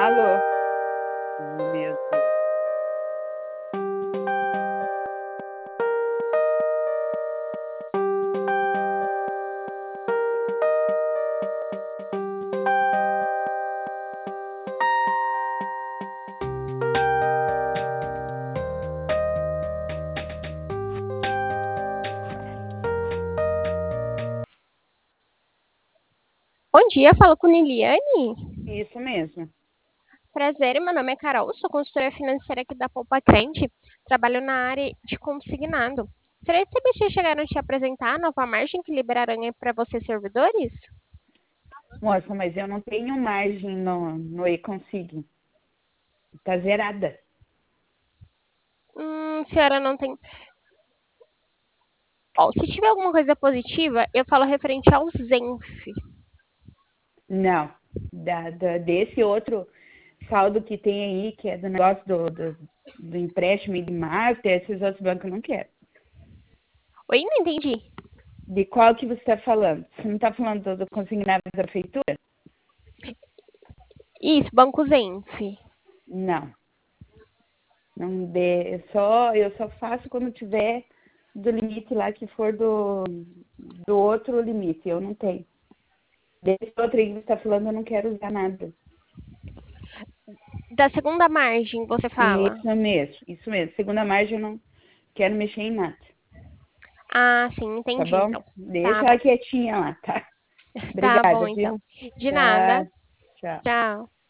Alô? Meu Deus. Bom dia, falo com Liliane. Isso mesmo. Prazer, meu nome é Carol, sou consultora financeira aqui da Poupa Trend, trabalho na área de consignado. Gostaria de saber se chegaram a te apresentar a nova margem que liberaram para vocês servidores? Moça, mas eu não tenho margem no e-consig. Tá zerada. Senhora não tem. Ó, se tiver alguma coisa positiva, eu falo referente ao Zenf. Não. Desse outro saldo que tem aí, que é do negócio do empréstimo e de marca, esses outros bancos eu não quero. Oi, não entendi. De qual que você está falando? Você não está falando do consignado da prefeitura? Isso, Banco Zenf. Não. Não dê, eu só faço quando tiver do limite lá que for do outro limite. Eu não tenho. Desse outro aí que você está falando, eu não quero usar nada. Da segunda margem, você fala? Isso mesmo, isso mesmo. Segunda margem, eu não quero mexer em nada. Ah, sim, Tá entendi, bom? então. Tá Deixa ela bom. quietinha lá, tá? Tá bom, Obrigada, então. viu? De nada. Tá. Tchau. Tchau.